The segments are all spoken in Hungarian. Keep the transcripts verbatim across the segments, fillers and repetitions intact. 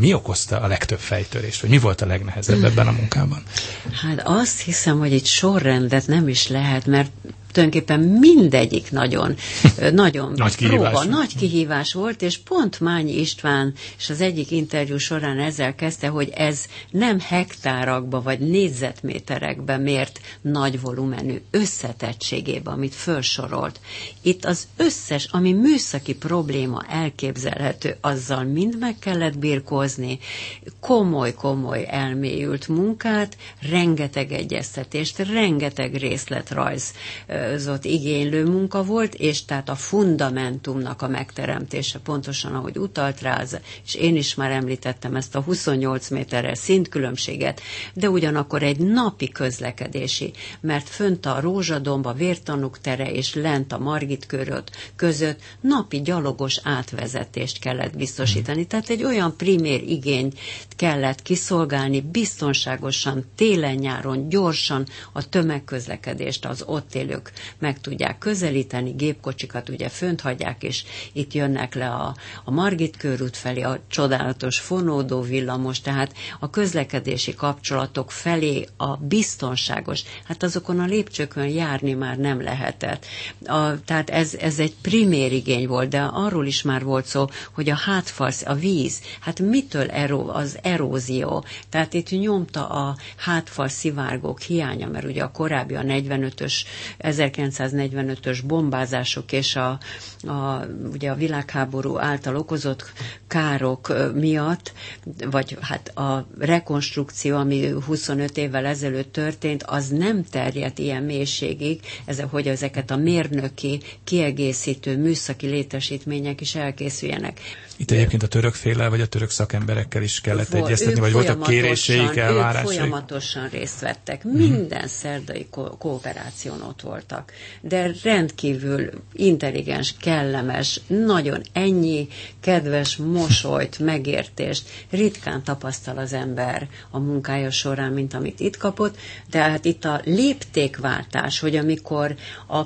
Mi okozta a legtöbb fejtörést, vagy mi volt a legnehezebb ebben a munkában? Hát azt hiszem, hogy itt sorrendet nem is lehet, mert tulajdonképpen mindegyik nagyon, nagyon nagy, kihívás. próba, nagy kihívás volt, és pont Mányi István és az egyik interjú során ezzel kezdte, hogy ez nem hektárakba vagy négyzetméterekbe mért nagy volumenű összetettségében, amit felsorolt. Itt az összes, ami műszaki probléma elképzelhető, azzal mind meg kellett birkózni, komoly-komoly elmélyült munkát, rengeteg egyeztetést, rengeteg részletrajz zott igénylő munka volt, és tehát a fundamentumnak a megteremtése, pontosan ahogy utalt rá, és én is már említettem ezt a huszonnyolc méteres szintkülönbséget, de ugyanakkor egy napi közlekedési, mert fönt a Rózsadomb, a Vértanúk tere és lent a Margit körút között napi gyalogos átvezetést kellett biztosítani. Tehát egy olyan primér igényt kellett kiszolgálni, biztonságosan, télen-nyáron, gyorsan a tömegközlekedést az ott élők meg tudják közelíteni, gépkocsikat ugye fönt hagyják, és itt jönnek le a, a Margit körút felé, a csodálatos fonódó villamos, tehát a közlekedési kapcsolatok felé a biztonságos, hát azokon a lépcsőkön járni már nem lehetett. A, tehát ez, ez egy primér igény volt, de arról is már volt szó, hogy a hátfal, a víz, hát mitől eró, az erózió, tehát itt nyomta a hátfal szivárgók hiánya, mert ugye a korábbi a negyvenötös ezerkilencszáznegyvenötös bombázások és a, a, ugye a világháború által okozott károk miatt, vagy hát a rekonstrukció, ami huszonöt évvel ezelőtt történt, az nem terjedt ilyen mélységig, ez, hogy ezeket a mérnöki, kiegészítő műszaki létesítmények is elkészüljenek. Itt egyébként a török féllel, vagy a török szakemberekkel is kellett Vol, egyeztetni, vagy voltak kéréseik, elvárásaik? Ők folyamatosan részt vettek. Minden hmm. szerdai ko- kooperáción ott voltak. De rendkívül intelligens, kellemes, nagyon ennyi kedves mosolyt, megértést ritkán tapasztal az ember a munkája során, mint amit itt kapott. Tehát itt a léptékváltás, hogy amikor a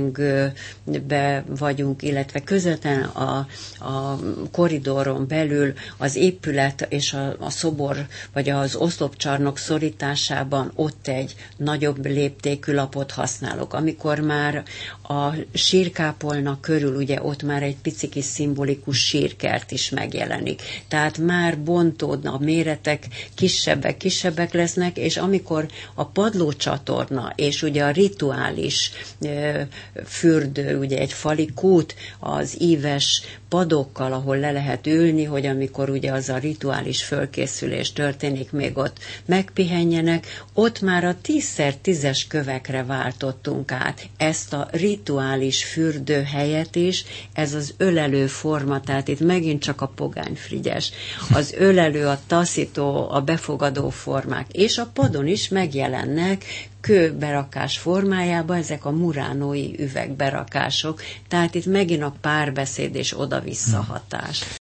kerengőbe vagyunk, illetve közvetlen a, a koridoron belül az épület és a, a szobor, vagy az oszlopcsarnok szorításában ott egy nagyobb léptékű lapot használok. Amikor már a sírkápolna körül, ugye ott már egy pici kis szimbolikus sírkert is megjelenik. Tehát már bontódna, a méretek kisebbek, kisebbek lesznek, és amikor a padlócsatorna, és ugye a rituális e, fürdő, ugye egy fali kút, az íves padokkal, ahol le lehet ülni, hogy amikor ugye az a rituális fölkészülés történik, még ott megpihenjenek, ott már a tízszer tízes kövekre váltottunk át. Ezt a rituális fürdő helyet is, ez az ölelő forma, tehát itt megint csak a pogány Frigyes. Az ölelő, a taszító, a befogadó formák, és a padon is megjelennek kőberakás formájában ezek a muránói üvegberakások, tehát itt megint a párbeszéd és oda-vissza hatás.